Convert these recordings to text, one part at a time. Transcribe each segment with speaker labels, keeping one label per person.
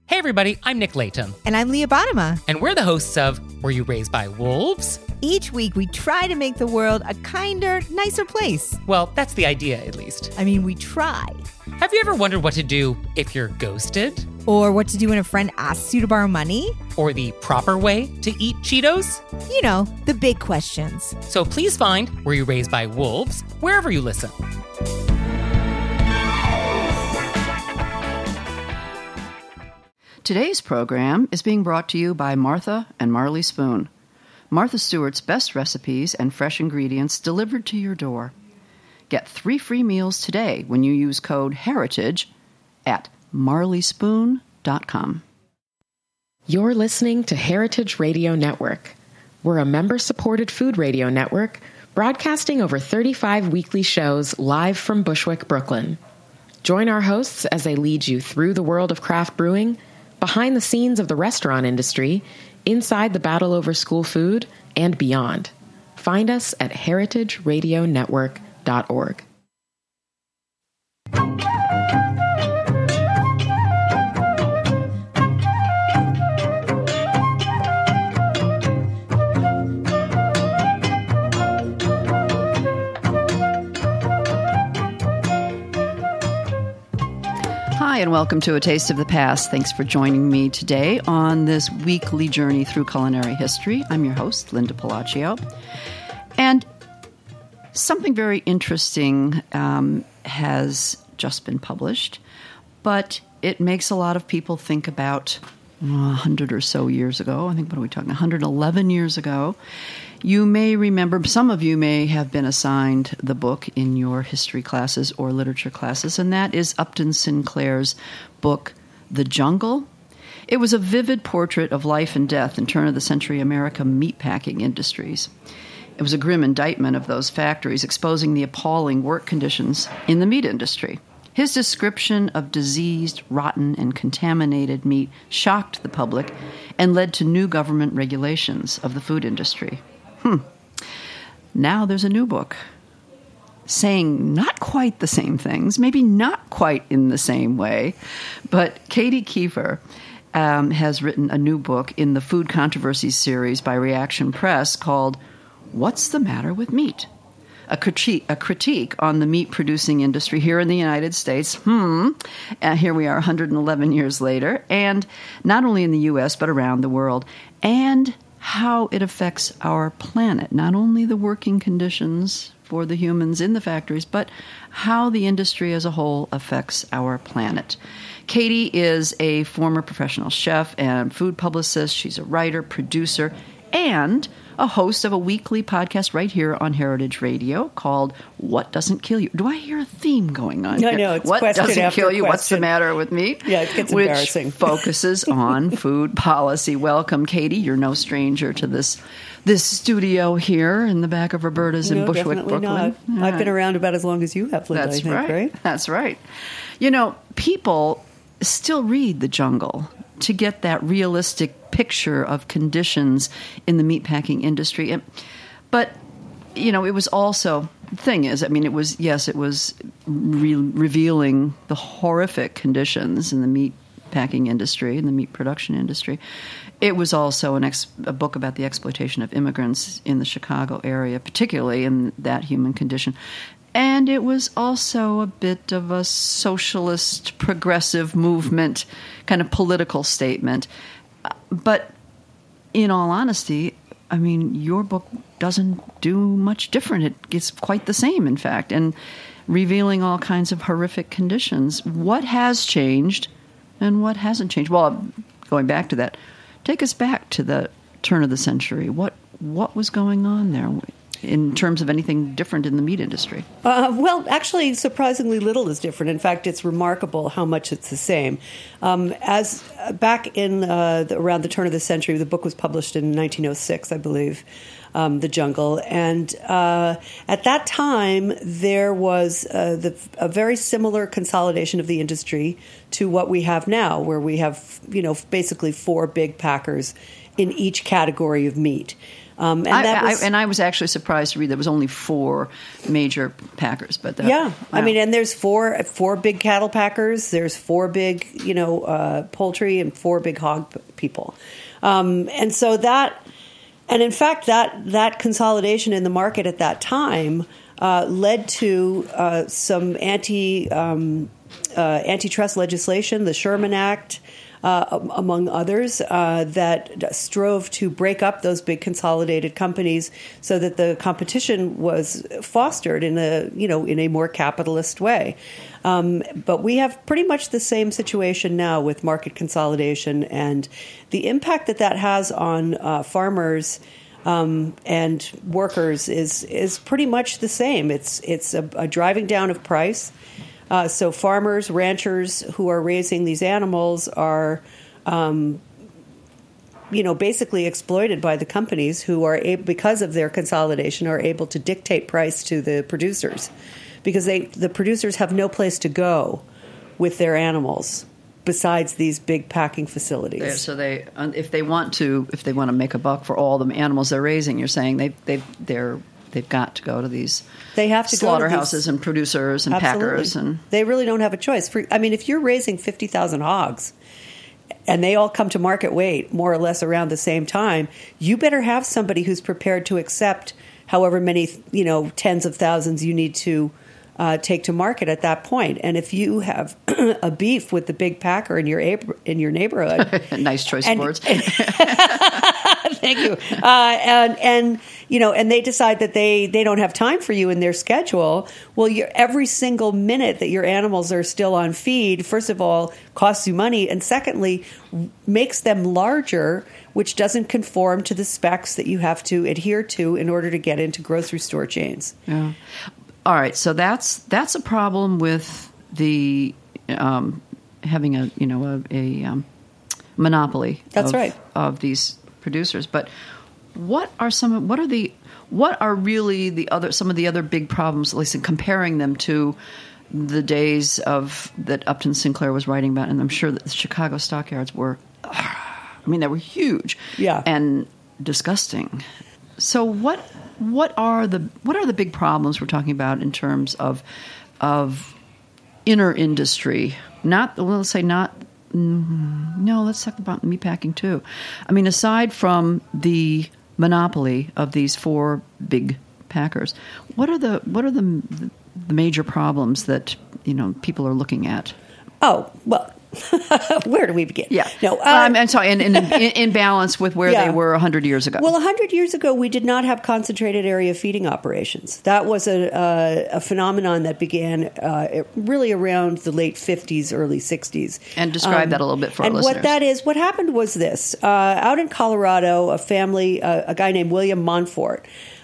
Speaker 1: Hey everybody, I'm Nick Layton.
Speaker 2: And I'm Leah Bottima.
Speaker 1: And we're the hosts of Were You Raised by Wolves?
Speaker 2: Each week we try to make the world a kinder, nicer place.
Speaker 1: Well, that's the idea, at least.
Speaker 2: I mean, we try.
Speaker 1: Have you ever wondered what to do if you're ghosted?
Speaker 2: Or what to do when a friend asks you to borrow money?
Speaker 1: Or the proper way to eat Cheetos?
Speaker 2: You know, the big questions.
Speaker 1: So please find Were You Raised by Wolves wherever you listen.
Speaker 3: Today's program is being brought to you by Martha and Marley Spoon. Martha Stewart's best recipes and fresh ingredients delivered to your door. Get 3 free meals today when you use code HERITAGE at marleyspoon.com.
Speaker 4: You're listening to Heritage Radio Network. We're a member-supported food radio network broadcasting over 35 weekly shows live from Bushwick, Brooklyn. Join our hosts as they lead you through the world of craft brewing, behind the scenes of the restaurant industry, inside the battle over school food, and beyond. Find us at heritageradionetwork.org.
Speaker 3: Hi, and welcome to A Taste of the Past. Thanks for joining me today on this weekly journey through culinary history. I'm your host, Linda Palacio. And something very interesting has just been published, but it makes a lot of people think about 100 or so years ago. I think, what are we talking, 111 years ago. You may remember, some of you may have been assigned the book in your history classes or literature classes, and that is Upton Sinclair's book, The Jungle. It was a vivid portrait of life and death in turn-of-the-century America meatpacking industries. It was a grim indictment of those factories, exposing the appalling work conditions in the meat industry. His description of diseased, rotten, and contaminated meat shocked the public and led to new government regulations of the food industry. Now there's a new book saying not quite the same things, maybe not quite in the same way, but Katie Keefer has written a new book in the Food Controversies series by Reaction Press called What's the Matter with Meat? A critique on the meat-producing industry here in the United States. Here we are 111 years later, and not only in the U.S., but around the world, and how it affects our planet, not only the working conditions for the humans in the factories, but how the industry as a whole affects our planet. Katie is a former professional chef and food publicist. She's a writer, producer, and a host of a weekly podcast right here on Heritage Radio called What Doesn't Kill You. Do I hear a theme going on here?
Speaker 5: I know, it's
Speaker 3: What
Speaker 5: question
Speaker 3: doesn't
Speaker 5: after
Speaker 3: kill you?
Speaker 5: question.
Speaker 3: What's the matter with me?
Speaker 5: Yeah, it gets
Speaker 3: which
Speaker 5: embarrassing.
Speaker 3: focuses on food policy. Welcome, Katie. You're no stranger to this studio here in the back of Roberta's in Bushwick,
Speaker 5: definitely
Speaker 3: Brooklyn.
Speaker 5: not. I've been around about as long as you have, Linda,
Speaker 3: That's
Speaker 5: I think, right?
Speaker 3: That's right. You know, people still read The Jungle to get that realistic picture of conditions in the meatpacking industry. But, you know, it was also, the thing is, I mean, it was revealing the horrific conditions in the meatpacking industry, in the meat production industry. It was also a book about the exploitation of immigrants in the Chicago area, particularly in that human condition. And it was also a bit of a socialist, progressive movement, kind of political statement. But in all honesty, I mean, your book doesn't do much different. It's quite the same, in fact, and revealing all kinds of horrific conditions. What has changed and what hasn't changed? Well, going back to that, take us back to the turn of the century. What was going on there in terms of anything different in the meat industry?
Speaker 5: Well, actually, surprisingly little is different. In fact, it's remarkable how much it's the same. As back in around the turn of the century, the book was published in 1906, I believe, The Jungle. And at that time, there was a very similar consolidation of the industry to what we have now, where we have, basically 4 big packers in each category of meat.
Speaker 3: I was actually surprised to read there was only 4 major packers. But
Speaker 5: I mean, and there's four big cattle packers. There's 4 big, poultry and 4 big hog people, and so that, and in fact that consolidation in the market at that time led to some antitrust legislation, the Sherman Act. Among others, that strove to break up those big consolidated companies so that the competition was fostered in a more capitalist way. But we have pretty much the same situation now with market consolidation, and the impact that has on farmers and workers is pretty much the same. It's a driving down of price. So farmers, ranchers who are raising these animals are, basically exploited by the companies who are because of their consolidation, are able to dictate price to the producers, because the producers have no place to go with their animals besides these big packing facilities.
Speaker 3: So if they want to make a buck for all the animals they're raising, you're saying they've got to go to these slaughterhouses and producers and packers. And
Speaker 5: they really don't have a choice. If you're raising 50,000 hogs and they all come to market weight more or less around the same time, you better have somebody who's prepared to accept however many, tens of thousands you need to take to market at that point. And if you have a beef with the big packer in your neighborhood,
Speaker 3: nice choice of words.
Speaker 5: Thank you. And they decide that they don't have time for you in their schedule. Well, every single minute that your animals are still on feed, first of all, costs you money, and secondly, makes them larger, which doesn't conform to the specs that you have to adhere to in order to get into grocery store chains.
Speaker 3: Yeah. All right, so that's a problem with the having a monopoly.
Speaker 5: That's right.
Speaker 3: Of these producers. But what are some of the other big problems, at least in comparing them to the days that Upton Sinclair was writing about? And I'm sure that the Chicago stockyards were, they were huge, and disgusting. So what are the big problems we're talking about in terms of inner industry? Let's talk about meatpacking too. Aside from the monopoly of these 4 big packers, what are the major problems that people are looking at?
Speaker 5: Oh, well, where do we begin?
Speaker 3: Yeah. No, I'm sorry, in balance with where they were 100 years ago.
Speaker 5: Well, 100 years ago, we did not have concentrated area feeding operations. That was a phenomenon that began really around the late 50s, early 60s.
Speaker 3: And describe that a little bit for our listeners.
Speaker 5: What happened was this. Out in Colorado, a family, a guy named William Montfort,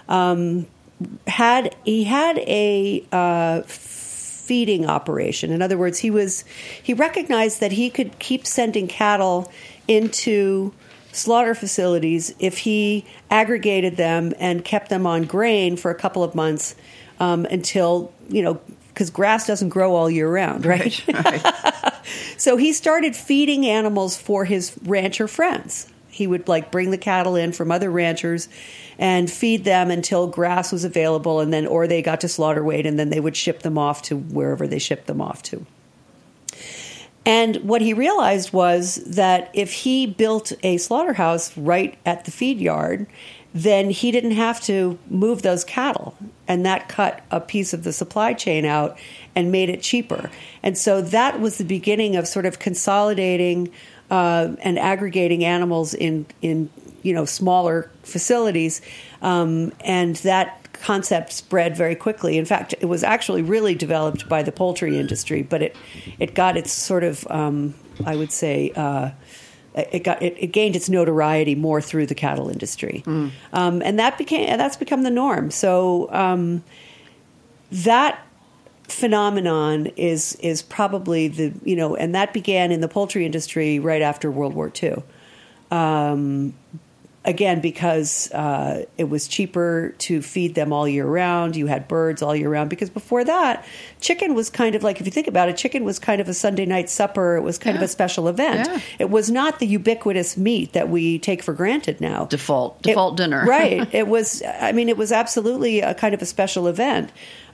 Speaker 5: had a feeding operation. In other words, he recognized that he could keep sending cattle into slaughter facilities if he aggregated them and kept them on grain for a couple of months until, because grass doesn't grow all year round, right?
Speaker 3: Right.
Speaker 5: So he started feeding animals for his rancher friends. He would bring the cattle in from other ranchers and feed them until grass was available, and then or they got to slaughter weight, and then they would ship them off to wherever they shipped them off to. And what he realized was that if he built a slaughterhouse right at the feed yard, then he didn't have to move those cattle, and that cut a piece of the supply chain out and made it cheaper. And so that was the beginning of sort of consolidating and aggregating animals in smaller facilities, and that concept spread very quickly. In fact, it was actually really developed by the poultry industry, but it got its sort of I would say it gained its notoriety more through the cattle industry, and that's become the norm. So that phenomenon is probably and that began in the poultry industry right after World War II. again, because it was cheaper to feed them all year round. You had birds all year round. Because before that, chicken was kind of like, if you think about it, chicken was kind of a Sunday night supper. It was kind of a special event.
Speaker 3: Yeah.
Speaker 5: It was not the ubiquitous meat that we take for granted now.
Speaker 3: Default dinner.
Speaker 5: Right. It was absolutely a kind of a special event.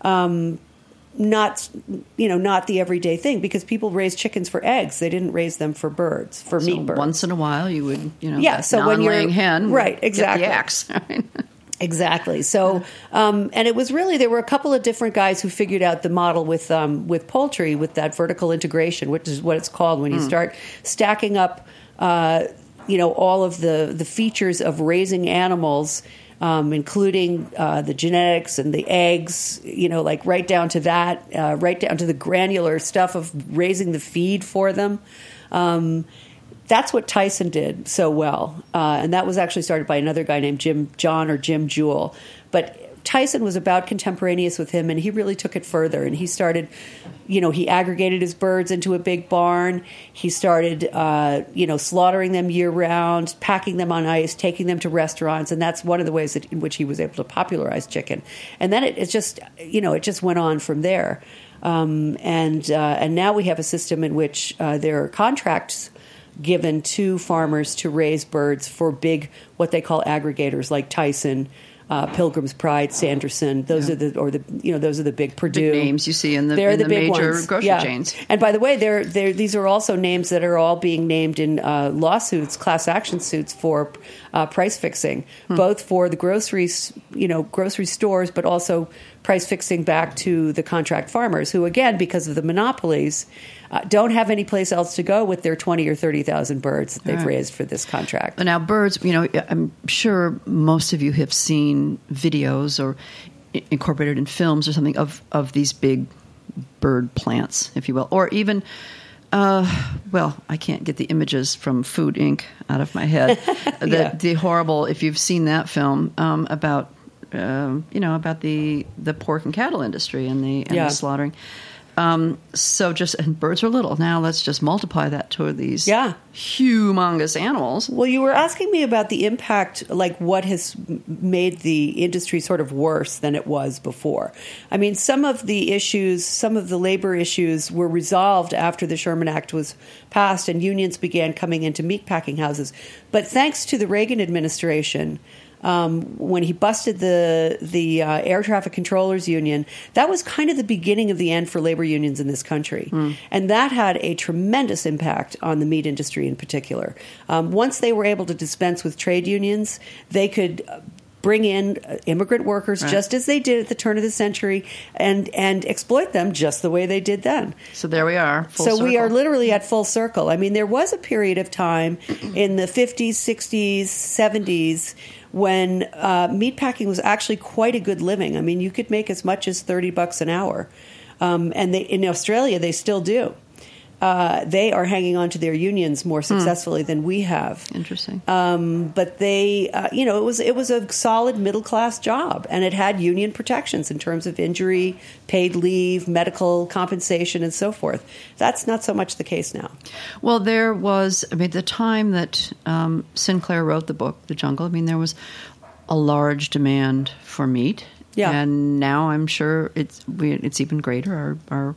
Speaker 5: Not the everyday thing, because people raised chickens for eggs. They didn't raise them for birds, for meat birds.
Speaker 3: Once in a while, you would,
Speaker 5: so when you're
Speaker 3: non-laying hen,
Speaker 5: right, exactly,
Speaker 3: get the axe.
Speaker 5: Exactly. So, and it was really, there were a couple of different guys who figured out the model with poultry, with that vertical integration, which is what it's called when you start stacking up, all of the features of raising animals. Including the genetics and the eggs, like right down to that, right down to the granular stuff of raising the feed for them. That's what Tyson did so well. And that was actually started by another guy named Jim Jewell. But Tyson was about contemporaneous with him, and he really took it further. And he started, he aggregated his birds into a big barn. He started, slaughtering them year round, packing them on ice, taking them to restaurants. And that's one of the ways in which he was able to popularize chicken. And then it just went on from there. And now we have a system in which there are contracts given to farmers to raise birds for big, what they call aggregators, like Tyson, Pilgrim's Pride, Sanderson. Those are the big Purdue
Speaker 3: big names you see in the
Speaker 5: big
Speaker 3: major
Speaker 5: ones.
Speaker 3: grocery chains.
Speaker 5: And by the way, these are also names that are all being named in lawsuits, class action suits for price fixing, both for the grocery stores, but also price fixing back to the contract farmers, who, again, because of the monopolies, don't have any place else to go with their 20 or 30,000 birds that they've raised for this contract.
Speaker 3: Now, birds, I'm sure most of you have seen videos or incorporated in films or something of these big bird plants, if you will, or even, I can't get the images from Food Inc. out of my head. The horrible, if you've seen that film, about the pork and cattle industry and the slaughtering. And birds are little. Now let's just multiply that to these humongous animals.
Speaker 5: Well, you were asking me about the impact, like what has made the industry sort of worse than it was before. I mean, some of the labor issues were resolved after the Sherman Act was passed and unions began coming into meatpacking houses. But thanks to the Reagan administration, when he busted the air traffic controllers union, that was kind of the beginning of the end for labor unions in this country. And that had a tremendous impact on the meat industry in particular. Once they were able to dispense with trade unions, they could bring in immigrant workers just as they did at the turn of the century and exploit them just the way they did then.
Speaker 3: So there we are. Full circle.
Speaker 5: We are literally at full circle. I mean, there was a period of time in the 50s, 60s, 70s when meatpacking was actually quite a good living. I mean, you could make as much as $30 an hour. And in Australia, they still do. They are hanging on to their unions more successfully than we have.
Speaker 3: Interesting.
Speaker 5: But they, it was a solid middle class job, and it had union protections in terms of injury, paid leave, medical compensation, and so forth. That's not so much the case now.
Speaker 3: Well, there was, the time that Sinclair wrote the book, The Jungle, there was a large demand for meat.
Speaker 5: Yeah.
Speaker 3: And now I'm sure it's even greater. Our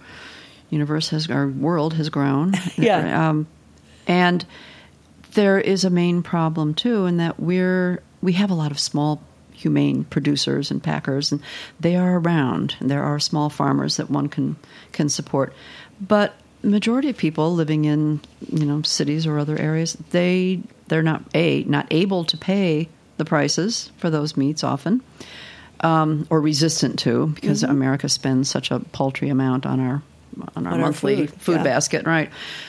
Speaker 3: world has grown.
Speaker 5: Yeah.
Speaker 3: And there is a main problem too, in that we have a lot of small humane producers and packers, and they are around, and there are small farmers that one can support. But the majority of people living in cities or other areas, they're not able to pay the prices for those meats often, or resistant to, because America spends such a paltry amount on our monthly food basket, right?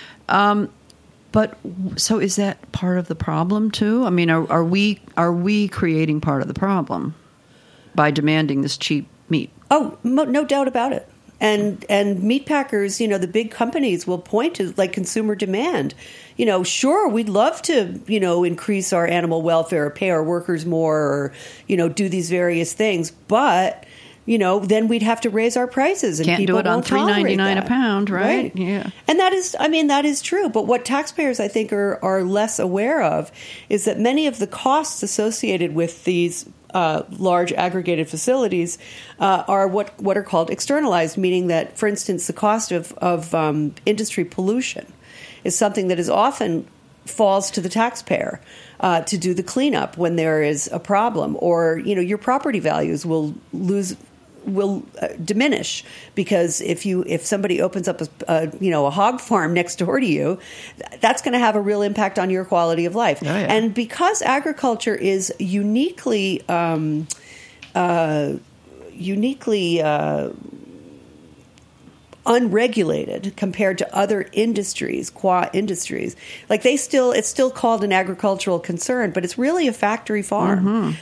Speaker 3: But so is that part of the problem too? I mean, are we creating part of the problem by demanding this cheap meat?
Speaker 5: Oh, no doubt about it. And meat packers, the big companies will point to like consumer demand. Sure, we'd love to, increase our animal welfare, pay our workers more, or, do these various things, but then we'd have to raise our prices, and
Speaker 3: Can't
Speaker 5: people
Speaker 3: do it on
Speaker 5: won't tolerate
Speaker 3: $3.99 a
Speaker 5: that.
Speaker 3: pound, right? Yeah.
Speaker 5: And that is true. But what taxpayers, I think, are less aware of is that many of the costs associated with these large aggregated facilities are what are called externalized, meaning that, for instance, the cost of industry pollution is something that is often falls to the taxpayer to do the cleanup when there is a problem, or your property values will diminish because if somebody opens up a hog farm next door to you, that's going to have a real impact on your quality of life.
Speaker 3: Oh, yeah.
Speaker 5: And because agriculture is uniquely unregulated compared to other industries, qua industries. Like it's still called an agricultural concern, but it's really a factory farm.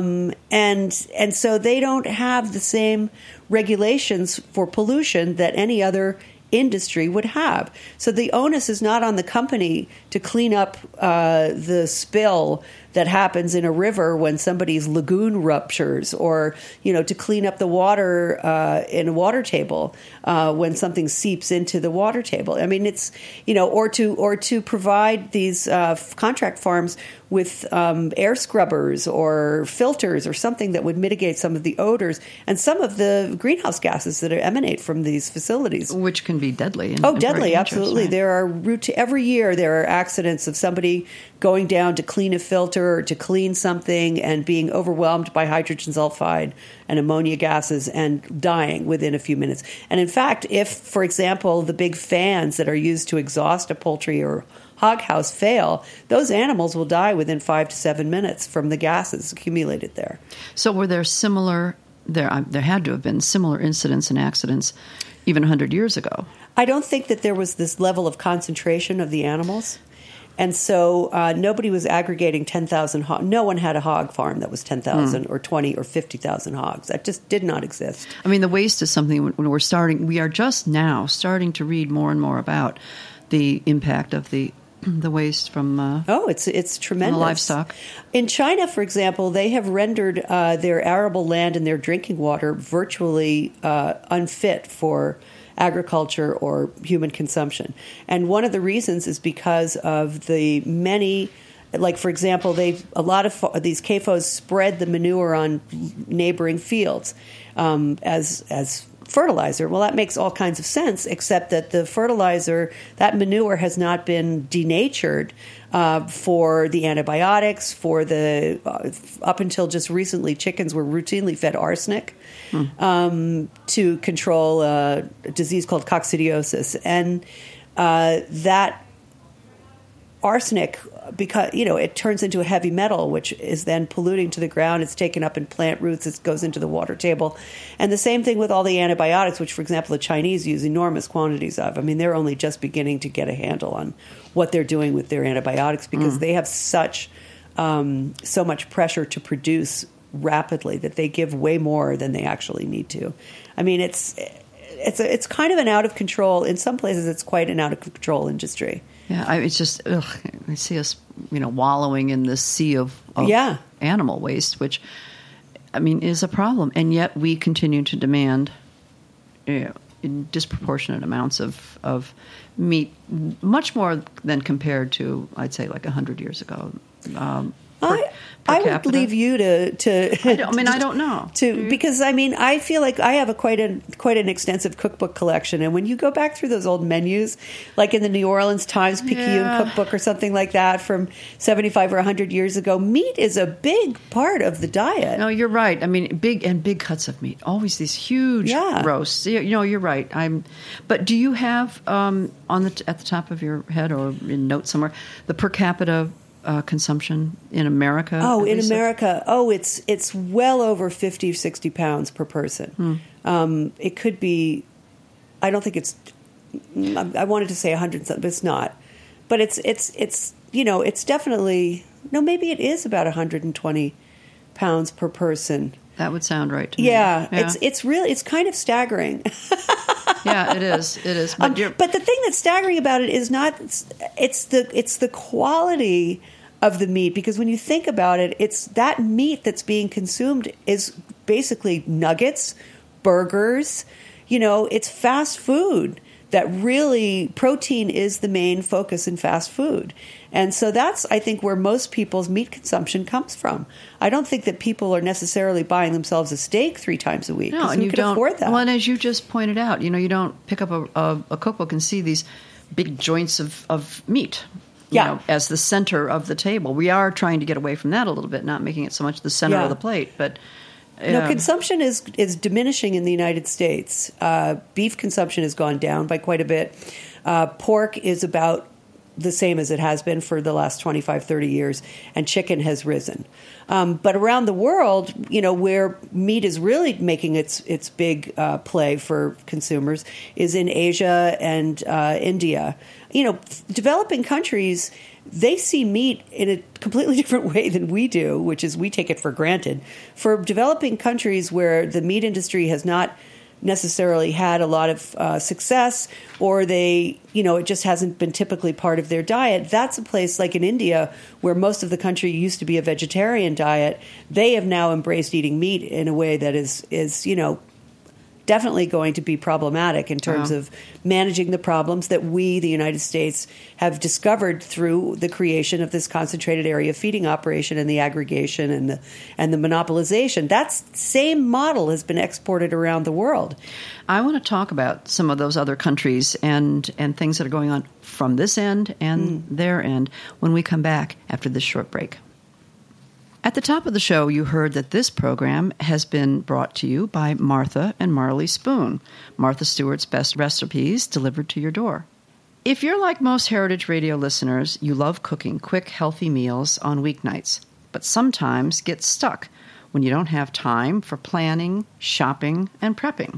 Speaker 5: And so they don't have the same regulations for pollution that any other industry would have. So the onus is not on the company to clean up the spill that happens in a river when somebody's lagoon ruptures, or to clean up the water in a water table when something seeps into the water table. I mean, it's or to provide these contract farms with air scrubbers or filters or something that would mitigate some of the odors and some of the greenhouse gases that emanate from these facilities,
Speaker 3: Which can be deadly.
Speaker 5: deadly,
Speaker 3: very
Speaker 5: absolutely.
Speaker 3: dangerous, right?
Speaker 5: There are every year there are accidents of somebody going down to clean a filter or to clean something and being overwhelmed by hydrogen sulfide and ammonia gases and dying within a few minutes. And in fact, if, for example, the big fans that are used to exhaust a poultry or hog house fail, those animals will die within 5 to 7 minutes from the gases accumulated there.
Speaker 3: So were there similar? There had to have been similar incidents and accidents even 100 years ago.
Speaker 5: I don't think that there was this level of concentration of the animals. And so nobody was aggregating 10,000 hogs. No one had a hog farm that was 10,000 or 20 or 50,000 hogs. That just did not exist.
Speaker 3: I mean, the waste is something when we are just now starting to read more and more about the impact of the waste from
Speaker 5: It's tremendous.
Speaker 3: the livestock.
Speaker 5: In China, for example, they have rendered their arable land and their drinking water virtually unfit for agriculture or human consumption. And one of the reasons is because of the many, like, for example, a lot of these CAFOs spread the manure on neighboring fields as fertilizer. Well, that makes all kinds of sense, except that the fertilizer, that manure has not been denatured for the antibiotics, for the up until just recently, chickens were routinely fed arsenic to control a disease called coccidiosis. And that arsenic, because it turns into a heavy metal, which is then polluting to the ground. It's taken up in plant roots. It goes into the water table. And the same thing with all the antibiotics, which, for example, the Chinese use enormous quantities of. I mean, they're only just beginning to get a handle on what they're doing with their antibiotics because they have so much pressure to produce rapidly that they give way more than they actually need to. I mean, it's kind of an out of control. In some places, it's quite an out of control industry.
Speaker 3: Yeah, it's just I see us, wallowing in this sea of animal waste, which, I mean, is a problem, and yet we continue to demand in disproportionate amounts of meat, much more than compared to, I'd say, like 100 years ago.
Speaker 5: I would leave you to
Speaker 3: I don't know.
Speaker 5: Because I feel like I have quite an extensive cookbook collection, and when you go back through those old menus, like in the New Orleans Times Picayune cookbook or something like that from 75 or 100 years ago, meat is a big part of the diet.
Speaker 3: No, you're right. I mean, big cuts of meat, always these huge roasts. You're right. But do you have at the top of your head or in notes somewhere the per capita consumption in America?
Speaker 5: Oh, in America, it's well over 50, 60 pounds per person. It could be, I don't think it's, I wanted to say 100 something, but it's not. But it's it's definitely, no, maybe it is about 120 pounds per person.
Speaker 3: That would sound right to me.
Speaker 5: Yeah. It's really, it's kind of staggering.
Speaker 3: Yeah, it is. It is.
Speaker 5: But the thing that's staggering about it is not, it's the quality of the meat, because when you think about it, it's that meat that's being consumed is basically nuggets burgers. It's fast food that really, protein is the main focus in fast food. And so that's, I think, where most people's meat consumption comes from. I don't think that people are necessarily buying themselves a steak 3 times a week.
Speaker 3: No, and
Speaker 5: you can afford that.
Speaker 3: Well, and as you just pointed out, you don't pick up a cookbook and see these big joints of meat. As the center of the table. We are trying to get away from that a little bit, not making it so much the center of the plate. But
Speaker 5: consumption is diminishing in the United States. Beef consumption has gone down by quite a bit. Pork is about the same as it has been for the last 25, 30 years, and chicken has risen. But around the world, where meat is really making its big play for consumers is in Asia and India. Developing countries, they see meat in a completely different way than we do, which is we take it for granted. For developing countries where the meat industry has not necessarily had a lot of success, or it just hasn't been typically part of their diet. That's a place like in India, where most of the country used to be a vegetarian diet. They have now embraced eating meat in a way that is definitely going to be problematic in terms of managing the problems that we, the United States, have discovered through the creation of this concentrated area feeding operation and the aggregation and the monopolization. That same model has been exported around the world.
Speaker 3: I want to talk about some of those other countries and things that are going on from this end and their end when we come back after this short break. At the top of the show, you heard that this program has been brought to you by Martha and Marley Spoon, Martha Stewart's best recipes delivered to your door. If you're like most Heritage Radio listeners, you love cooking quick, healthy meals on weeknights, but sometimes get stuck when you don't have time for planning, shopping, and prepping.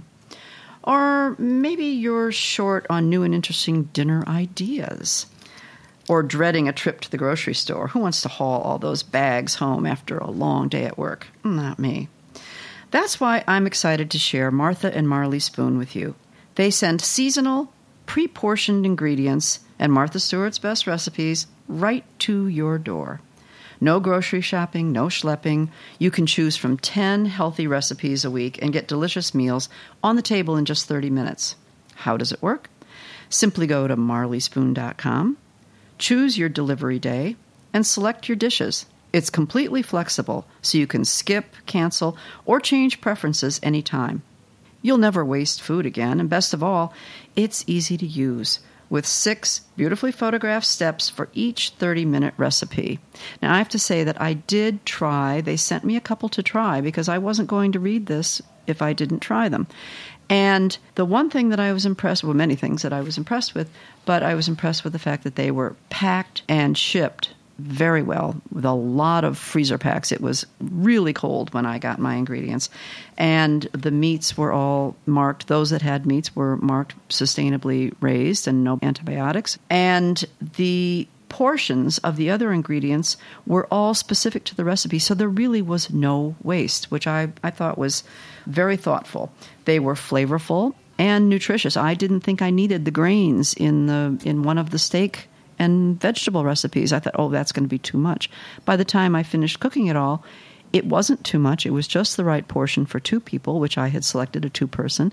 Speaker 3: Or maybe you're short on new and interesting dinner ideas. Or dreading a trip to the grocery store. Who wants to haul all those bags home after a long day at work? Not me. That's why I'm excited to share Martha and Marley Spoon with you. They send seasonal, pre-portioned ingredients and Martha Stewart's best recipes right to your door. No grocery shopping, no schlepping. You can choose from 10 healthy recipes a week and get delicious meals on the table in just 30 minutes. How does it work? Simply go to marleyspoon.com. Choose your delivery day, and select your dishes. It's completely flexible, so you can skip, cancel, or change preferences anytime. You'll never waste food again, and best of all, it's easy to use, with 6 beautifully photographed steps for each 30-minute recipe. Now, I have to say that I did try. They sent me a couple to try because I wasn't going to read this if I didn't try them. And the one thing that I was impressed with, many things that I was impressed with, but I was impressed with the fact that they were packed and shipped very well with a lot of freezer packs. It was really cold when I got my ingredients. And the meats were all marked. Those that had meats were marked sustainably raised and no antibiotics. And the portions of the other ingredients were all specific to the recipe, so there really was no waste, which I thought was very thoughtful. They were flavorful and nutritious. I didn't think I needed the grains in one of the steak and vegetable recipes. I thought, that's going to be too much. By the time I finished cooking it all, it wasn't too much. It was just the right portion for 2 people, which I had selected a 2-person,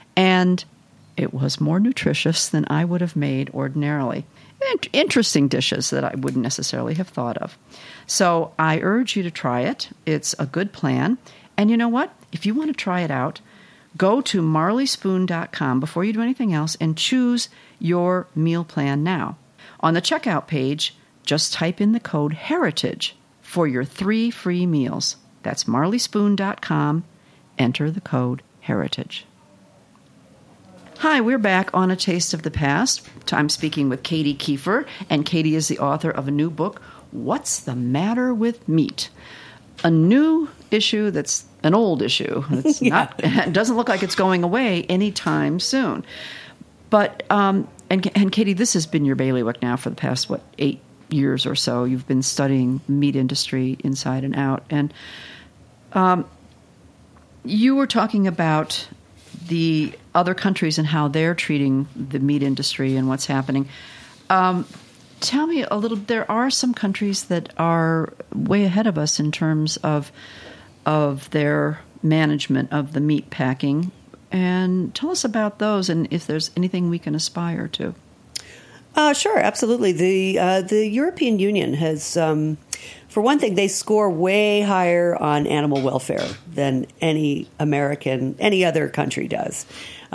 Speaker 3: and it was more nutritious than I would have made ordinarily. Interesting dishes that I wouldn't necessarily have thought of. So I urge you to try it. It's a good plan. And you know what? If you want to try it out, go to marleyspoon.com before you do anything else and choose your meal plan now. On the checkout page, just type in the code HERITAGE for your 3 free meals. That's marleyspoon.com. Enter the code HERITAGE. Hi, we're back on A Taste of the Past. I'm speaking with Katie Kiefer, and Katie is the author of a new book, What's the Matter with Meat? A new issue that's an old issue. It's it doesn't look like it's going away anytime soon. But, and Katie, this has been your bailiwick now for the past, 8 years or so. You've been studying meat industry inside and out. And you were talking about the other countries and how they're treating the meat industry and what's happening. Tell me a little. There are some countries that are way ahead of us in terms of their management of the meat packing. And tell us about those and if there's anything we can aspire to.
Speaker 5: Sure, absolutely. The European Union has, for one thing, they score way higher on animal welfare than any other country does.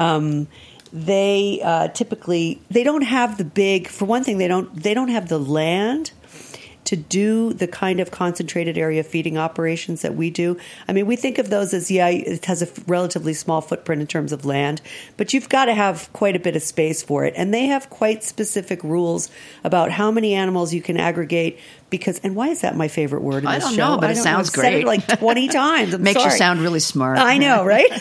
Speaker 5: They typically don't have the big. For one thing, they don't have the land to do the kind of concentrated area feeding operations that we do. I mean, we think of those as, it has a relatively small footprint in terms of land, but you've got to have quite a bit of space for it. And they have quite specific rules about how many animals you can aggregate. And why is that my favorite word in this show?
Speaker 3: I don't know, but it sounds great.
Speaker 5: I've said it like 20 times.
Speaker 3: Makes you sound really smart.
Speaker 5: I know, right?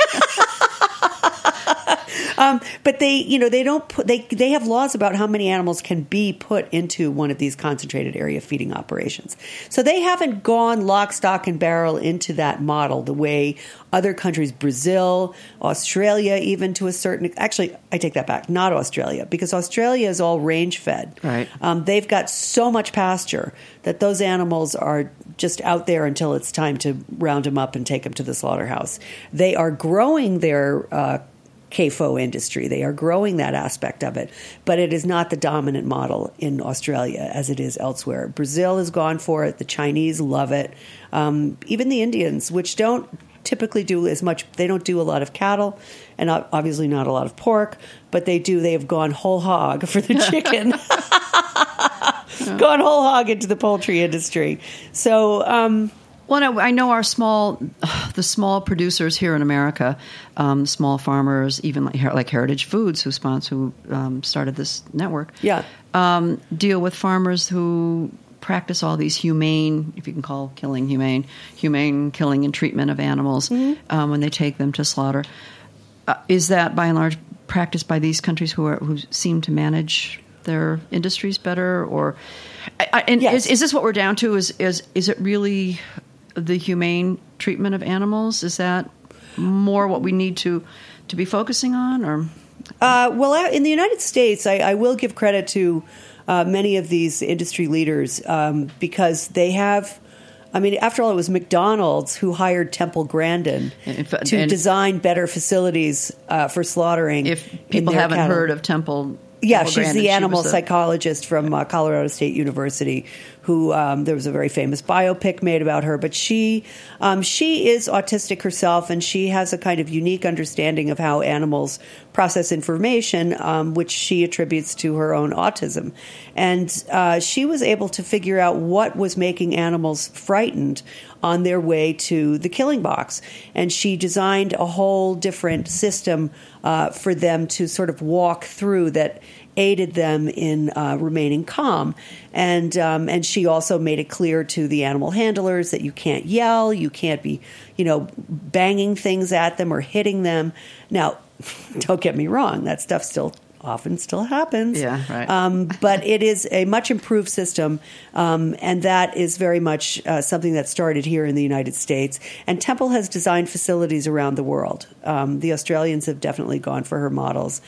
Speaker 5: But they have laws about how many animals can be put into one of these concentrated area feeding operations. So they haven't gone lock, stock, and barrel into that model the way other countries, Brazil, Australia, even to a certain. Actually, I take that back. Not Australia, because Australia is all range fed.
Speaker 3: Right.
Speaker 5: They've got so much pasture that those animals are just out there until it's time to round them up and take them to the slaughterhouse. They are growing their CAFO industry. They are growing that aspect of it, but it is not the dominant model in Australia as it is elsewhere. Brazil has gone for it. The Chinese love it. Even the Indians, which don't typically do as much, they don't do a lot of cattle and obviously not a lot of pork, but they have gone whole hog for the chicken. Gone whole hog into the poultry industry. So,
Speaker 3: well, I know the small producers here in America, small farmers, even like Heritage Foods, who started this network, deal with farmers who practice all these humane, if you can call killing humane killing and treatment of animals when they take them to slaughter. Is that by and large practiced by these countries who seem to manage their industries better, or
Speaker 5: yes.
Speaker 3: Is this what we're down to? Is it really the humane treatment of animals? Is that more what we need to be focusing on, or?
Speaker 5: Well, in the United States, I will give credit to many of these industry leaders because they have. I mean, after all, it was McDonald's who hired Temple Grandin to design better facilities for slaughtering.
Speaker 3: If people haven't heard of Temple.
Speaker 5: Yeah, she's the animal psychologist from Colorado State University who there was a very famous biopic made about her. But she is autistic herself, and she has a kind of unique understanding of how animals process information, which she attributes to her own autism. And she was able to figure out what was making animals frightened on their way to the killing box. And she designed a whole different system for them to sort of walk through that aided them in remaining calm. And she also made it clear to the animal handlers that you can't yell, you can't be, banging things at them or hitting them. Now, don't get me wrong, that stuff often still happens.
Speaker 3: Yeah, right.
Speaker 5: But it is a much improved system, and that is very much something that started here in the United States. And Temple has designed facilities around the world. The Australians have definitely gone for her models.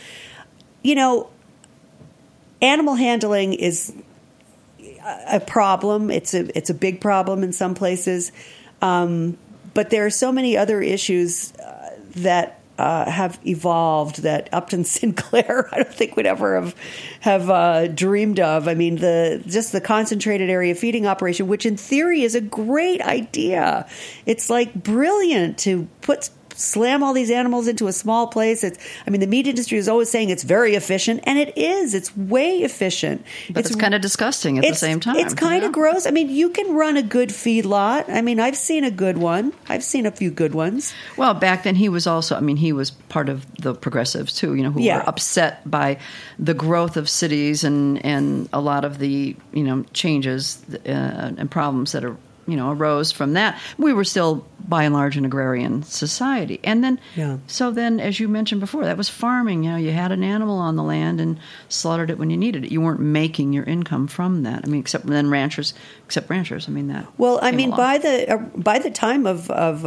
Speaker 5: Animal handling is a problem. It's a big problem in some places, but there are so many other issues that have evolved that Upton Sinclair I don't think would ever have dreamed of. I mean, the concentrated area feeding operation, which in theory is a great idea. It's like brilliant to slam all these animals into a small place. The meat industry is always saying it's very efficient, and it is. It's way efficient.
Speaker 3: But it's kind of disgusting at the same time.
Speaker 5: It's kind of gross. I mean, you can run a good feedlot. I mean, I've seen a good one. I've seen a few good ones.
Speaker 3: Well, back then he was part of the progressives too, who were upset by the growth of cities and a lot of the, changes and problems that are, arose from that. We were still, by and large, an agrarian society. And then, So then, as you mentioned before, that was farming. You had an animal on the land and slaughtered it when you needed it. You weren't making your income from that. I mean, except ranchers. I mean, that.
Speaker 5: Well, I mean, by the time of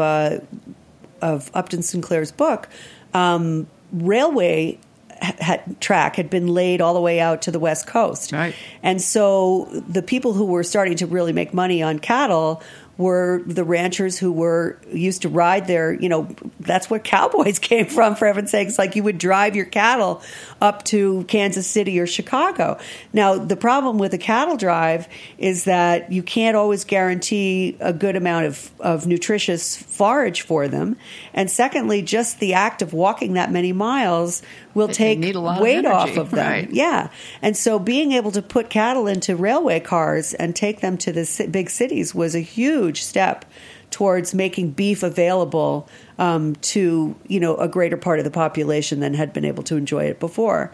Speaker 5: Upton Sinclair's book, railway track had been laid all the way out to the West Coast.
Speaker 3: Right.
Speaker 5: And so the people who were starting to really make money on cattle were the ranchers who were used to ride their, that's where cowboys came from, for heaven's sakes. Like, you would drive your cattle up to Kansas City or Chicago. Now, the problem with a cattle drive is that you can't always guarantee a good amount of nutritious forage for them. And secondly, just the act of walking that many miles will take weight off of them.
Speaker 3: Right.
Speaker 5: Yeah. And so being able to put cattle into railway cars and take them to the big cities was a huge step towards making beef available to, a greater part of the population than had been able to enjoy it before.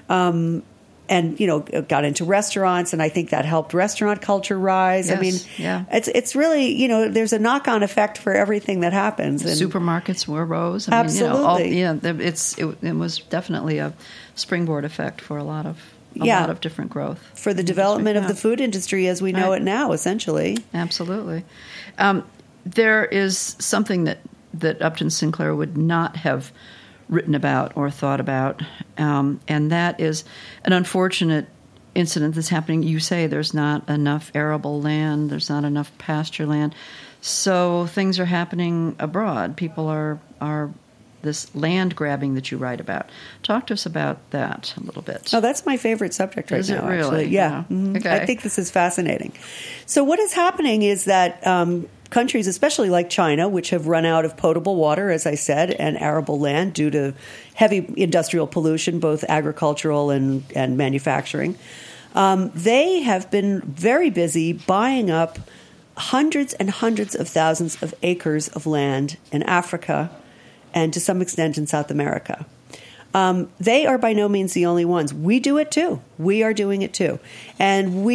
Speaker 5: And, it got into restaurants, and I think that helped restaurant culture rise.
Speaker 3: Yes,
Speaker 5: I mean,
Speaker 3: yeah.
Speaker 5: it's really, there's a knock-on effect for everything that happens. And
Speaker 3: Supermarkets rose.
Speaker 5: Absolutely.
Speaker 3: It was definitely a springboard effect for a lot of different growth.
Speaker 5: For the development of the food industry as we know it now, essentially.
Speaker 3: Absolutely. There is something that Upton Sinclair would not have written about or thought about, and that is an unfortunate incident that's happening. You say there's not enough arable land, there's not enough pasture land, so things are happening abroad. People are this land grabbing that you write about. Talk to us about that a little bit.
Speaker 5: Oh, that's my favorite subject right now.
Speaker 3: Is it really?
Speaker 5: Actually. Yeah. Mm-hmm.
Speaker 3: Okay.
Speaker 5: I think this is fascinating. So what is happening is that countries, especially like China, which have run out of potable water, as I said, and arable land due to heavy industrial pollution, both agricultural and manufacturing, they have been very busy buying up hundreds and hundreds of thousands of acres of land in Africa and to some extent in South America. They are by no means the only ones. We do it too. We are doing it too. And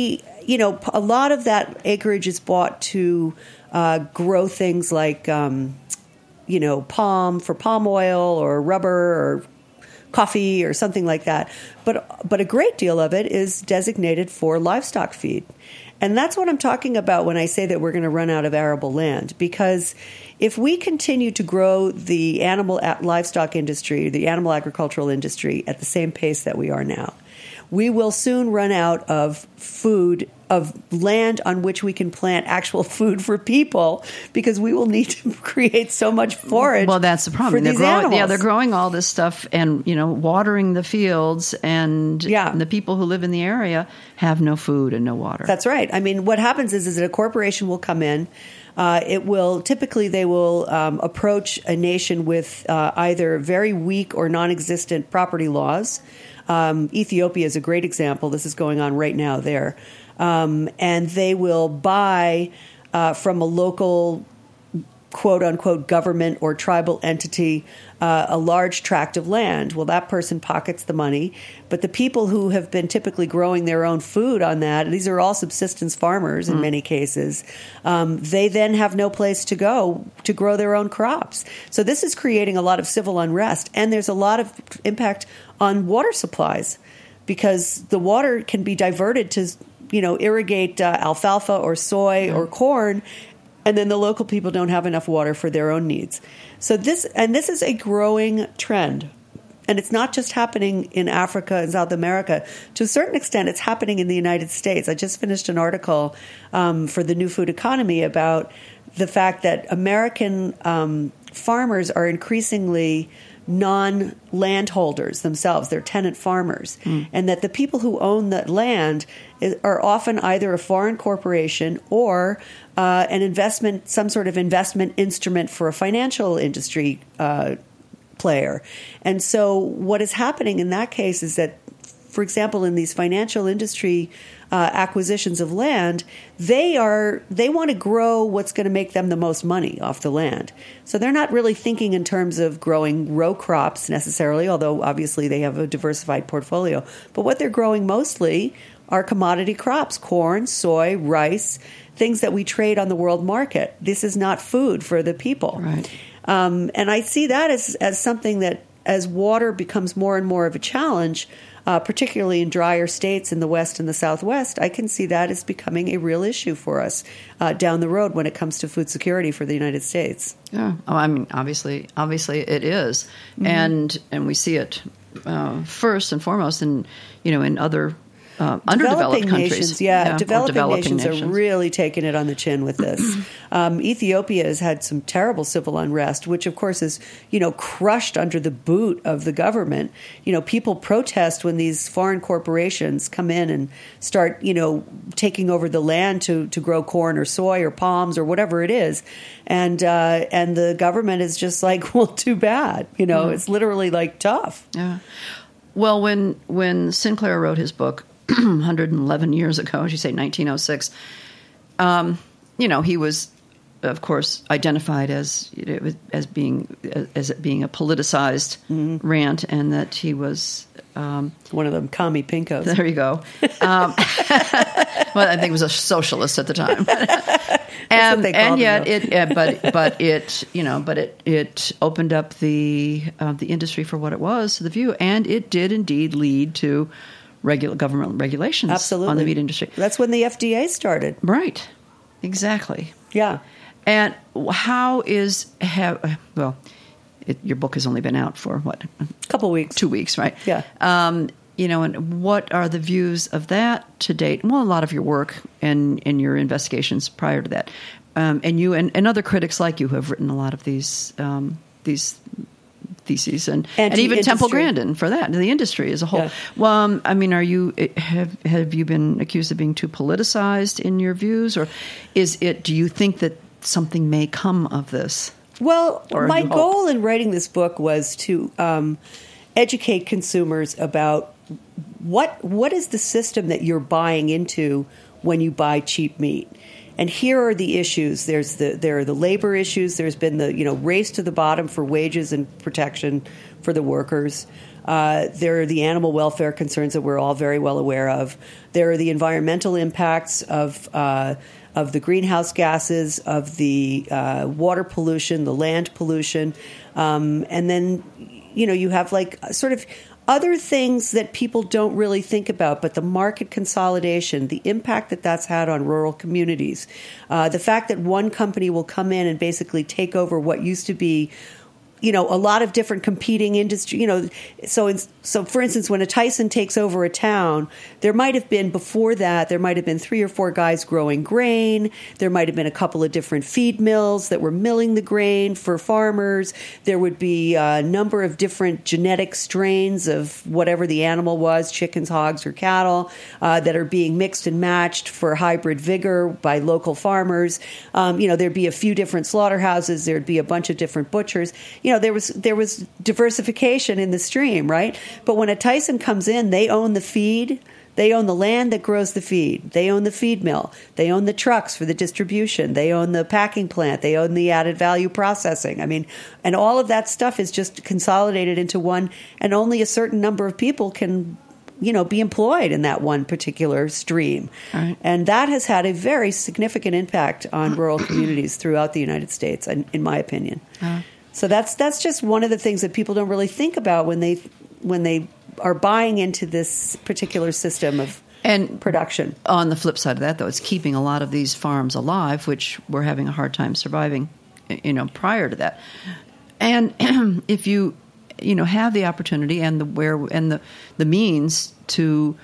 Speaker 5: a lot of that acreage is bought to grow things like, palm for palm oil or rubber or coffee or something like that. But a great deal of it is designated for livestock feed. And that's what I'm talking about when I say that we're going to run out of arable land, because if we continue to grow the livestock industry, the animal agricultural industry at the same pace that we are now, we will soon run out of food, of land on which we can plant actual food for people, because we will need to create so much forage.
Speaker 3: Well, that's the problem.
Speaker 5: They're
Speaker 3: growing all this stuff and watering the fields, and the people who live in the area have no food and no water.
Speaker 5: That's right. I mean, what happens is that a corporation will come in. They will approach a nation with either very weak or non-existent property laws. Ethiopia is a great example. This is going on right now there. And they will buy from a local, quote-unquote, government or tribal entity a large tract of land. Well, that person pockets the money. But the people who have been typically growing their own food on that, these are all subsistence farmers in many cases, they then have no place to go to grow their own crops. So this is creating a lot of civil unrest. And there's a lot of impact on water supplies, because the water can be diverted to irrigate alfalfa or soy or corn, and then the local people don't have enough water for their own needs. So this is a growing trend. And it's not just happening in Africa and South America. To a certain extent, it's happening in the United States. I just finished an article for the New Food Economy about the fact that American farmers are increasingly non-landholders themselves. They're tenant farmers. And that the people who own that land are often either a foreign corporation or an investment, some sort of investment instrument for a financial industry player. And so what is happening in that case is that, for example, in these financial industry acquisitions of land, they want to grow what's going to make them the most money off the land. So they're not really thinking in terms of growing row crops necessarily, although obviously they have a diversified portfolio. But what they're growing mostly are commodity crops: corn, soy, rice, things that we trade on the world market. This is not food for the people.
Speaker 3: Right.
Speaker 5: And I see that as something that, as water becomes more and more of a challenge, particularly in drier states in the West and the Southwest, I can see that as becoming a real issue for us down the road when it comes to food security for the United States.
Speaker 3: Yeah, I mean, obviously it is, and we see it first and foremost in other underdeveloped countries.
Speaker 5: Nations, developing nations are really taking it on the chin with this. Ethiopia has had some terrible civil unrest, which of course is, crushed under the boot of the government. People protest when these foreign corporations come in and start, taking over the land to grow corn or soy or palms or whatever it is. And the government is just like, well, too bad. It's literally like tough.
Speaker 3: Yeah. Well, when Sinclair wrote his book 111 years ago, as you say, 1906, he was, of course, identified as being a politicized rant, and that he was
Speaker 5: one of them commie pinkos.
Speaker 3: There you go. Well, I think he was a socialist at the time. And yet, it opened up the industry for what it was to the view, and it did indeed lead to government regulations on the meat industry.
Speaker 5: That's when the FDA started.
Speaker 3: Right. Exactly.
Speaker 5: Yeah.
Speaker 3: And how your book has only been out for what?
Speaker 5: A couple weeks. 2 weeks,
Speaker 3: right?
Speaker 5: Yeah.
Speaker 3: And what are the views of that to date? Well, a lot of your work and your investigations prior to that. And you and other critics like you who have written a lot of these theses and even Temple Grandin for that, the industry as a whole. Yeah. Well, have you been accused of being too politicized in your views, or do you think that something may come of this?
Speaker 5: Well, my goal in writing this book was to educate consumers about what is the system that you're buying into when you buy cheap meat. And here are the issues. There are the labor issues. There's been the race to the bottom for wages and protection for the workers. There are the animal welfare concerns that we're all very well aware of. There are the environmental impacts of the greenhouse gases, of the water pollution, the land pollution, and then you have like sort of other things that people don't really think about, but the market consolidation, the impact that that's had on rural communities, the fact that one company will come in and basically take over what used to be, a lot of different competing industry, So for instance, when a Tyson takes over a town, there might have been 3 or 4 guys growing grain. There might have been a couple of different feed mills that were milling the grain for farmers. There would be a number of different genetic strains of whatever the animal was, chickens, hogs, or cattle, that are being mixed and matched for hybrid vigor by local farmers. There'd be a few different slaughterhouses. There'd be a bunch of different butchers. There was diversification in the stream, right? But when a Tyson comes in, they own the feed. They own the land that grows the feed. They own the feed mill. They own the trucks for the distribution. They own the packing plant. They own the added value processing. And all of that stuff is just consolidated into one, and only a certain number of people can be employed in that one particular stream. Right. And that has had a very significant impact on rural communities throughout the United States, in my opinion. So that's just one of the things that people don't really think about when they are buying into this particular system of production.
Speaker 3: On the flip side of that, though, it's keeping a lot of these farms alive, which were having a hard time surviving, prior to that. And if you have the opportunity and the means to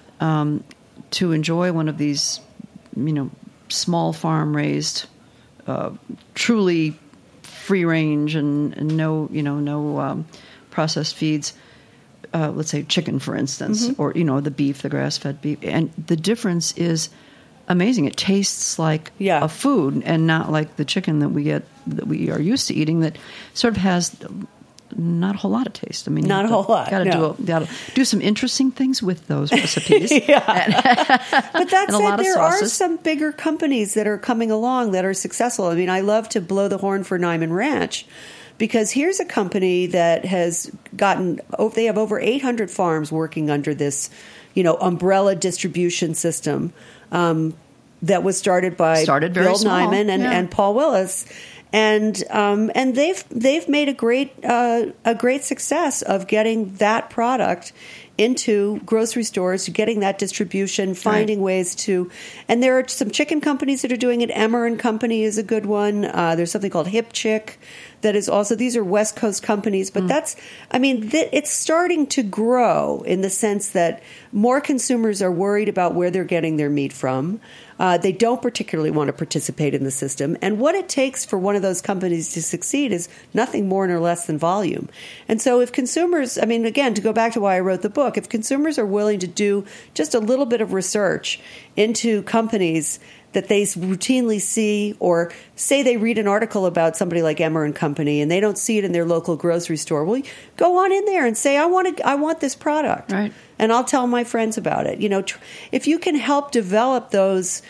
Speaker 3: enjoy one of these, small farm raised, truly free range and no processed feeds, let's say chicken, for instance, or the beef, the grass-fed beef, and the difference is amazing. It tastes like a food and not like the chicken that we are used to eating, that sort of has not a whole lot of taste.
Speaker 5: Not a whole lot.
Speaker 3: Got to do some interesting things with those recipes.
Speaker 5: But that said, there are some bigger companies that are coming along that are successful. I love to blow the horn for Niman Ranch, because here's a company that has they have over 800 farms working under this, umbrella distribution system that was started by Bill Niman and Paul Willis. And they've made a great success of getting that product into grocery stores, getting that distribution, finding ways to. And there are some chicken companies that are doing it. Emmer and Company is a good one. There's something called Hip Chick that is also, these are West Coast companies, but it's starting to grow in the sense that more consumers are worried about where they're getting their meat from. They don't particularly want to participate in the system. And what it takes for one of those companies to succeed is nothing more nor less than volume. And so if consumers, again, to go back to why I wrote the book, if consumers are willing to do just a little bit of research into companies that they routinely see, or say they read an article about somebody like Emmer and Company and they don't see it in their local grocery store, well, go on in there and say, I want this product.
Speaker 3: Right.
Speaker 5: And I'll tell my friends about it. If you can help develop those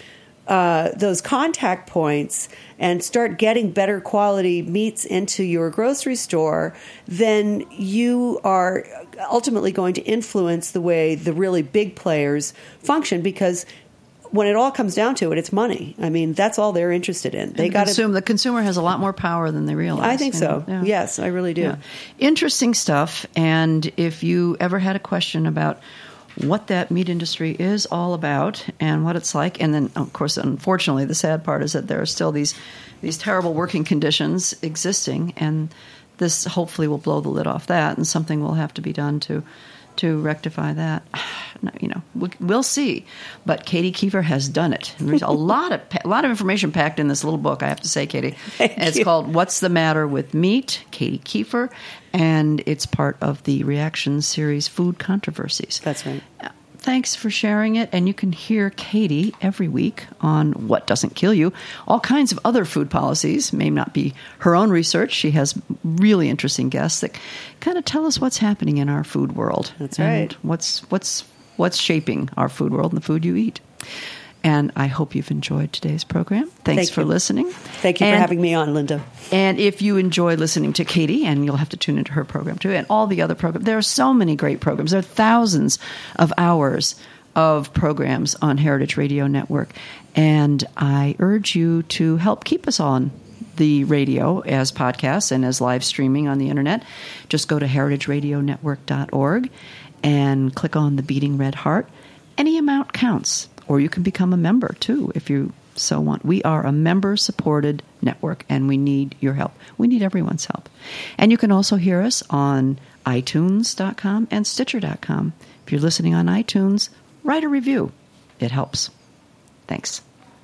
Speaker 5: contact points and start getting better quality meats into your grocery store, then you are ultimately going to influence the way the really big players function, because when it all comes down to it, it's money. That's all they're interested in.
Speaker 3: The consumer has a lot more power than they realize.
Speaker 5: I think so.
Speaker 3: Yeah.
Speaker 5: Yes, I really do.
Speaker 3: Yeah. Interesting stuff. And if you ever had a question about what that meat industry is all about and what it's like, and then, of course, unfortunately, the sad part is that there are still these terrible working conditions existing, and this hopefully will blow the lid off that, and something will have to be done to rectify that. We'll see. But Katie Kiefer has done it. And there's a lot of information packed in this little book, I have to say, Katie. It's called What's the Matter with Meat? Katie Kiefer. And it's part of the Reaction series, Food Controversies.
Speaker 5: That's right.
Speaker 3: Thanks for sharing it. And you can hear Katie every week on What Doesn't Kill You. All kinds of other food policies. May not be her own research. She has really interesting guests that kind of tell us what's happening in our food world.
Speaker 5: That's right.
Speaker 3: And what's shaping our food world and the food you eat. And I hope you've enjoyed today's program. Thanks for listening.
Speaker 5: Thank you for having me on, Linda.
Speaker 3: And if you enjoy listening to Katie, and you'll have to tune into her program too, and all the other programs, there are so many great programs. There are thousands of hours of programs on Heritage Radio Network. And I urge you to help keep us on the radio as podcasts and as live streaming on the internet. Just go to heritageradionetwork.org and click on the beating red heart. Any amount counts. Or you can become a member, too, if you so want. We are a member-supported network, and we need your help. We need everyone's help. And you can also hear us on iTunes.com and Stitcher.com. If you're listening on iTunes, write a review. It helps. Thanks.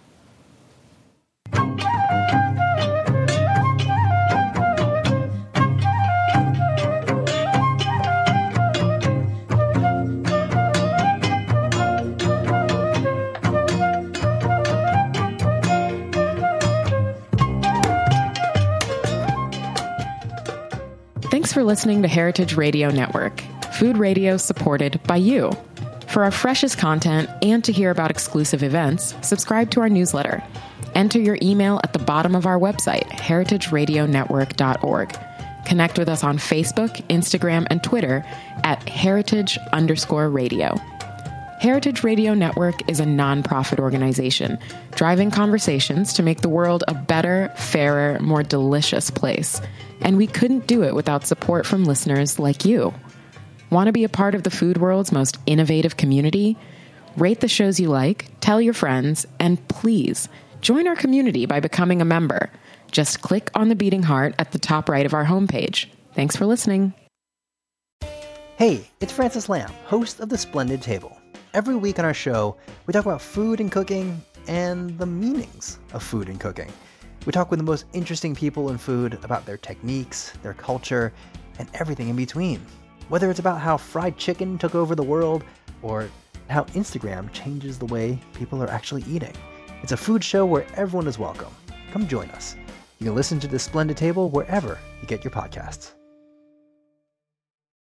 Speaker 4: Thanks for listening to Heritage Radio Network, food radio supported by you. For our freshest content and to hear about exclusive events, subscribe to our newsletter. Enter your email at the bottom of our website, heritageradionetwork.org. Connect with us on Facebook, Instagram, and Twitter at heritage_radio. Heritage Radio Network is a nonprofit organization driving conversations to make the world a better, fairer, more delicious place. And we couldn't do it without support from listeners like you. Want to be a part of the food world's most innovative community? Rate the shows you like, tell your friends, and please join our community by becoming a member. Just click on the beating heart at the top right of our homepage. Thanks for listening.
Speaker 6: Hey, it's Francis Lamb, host of The Splendid Table. Every week on our show, we talk about food and cooking and the meanings of food and cooking. We talk with the most interesting people in food about their techniques, their culture, and everything in between. Whether it's about how fried chicken took over the world or how Instagram changes the way people are actually eating. It's a food show where everyone is welcome. Come join us. You can listen to The Splendid Table wherever you get your podcasts.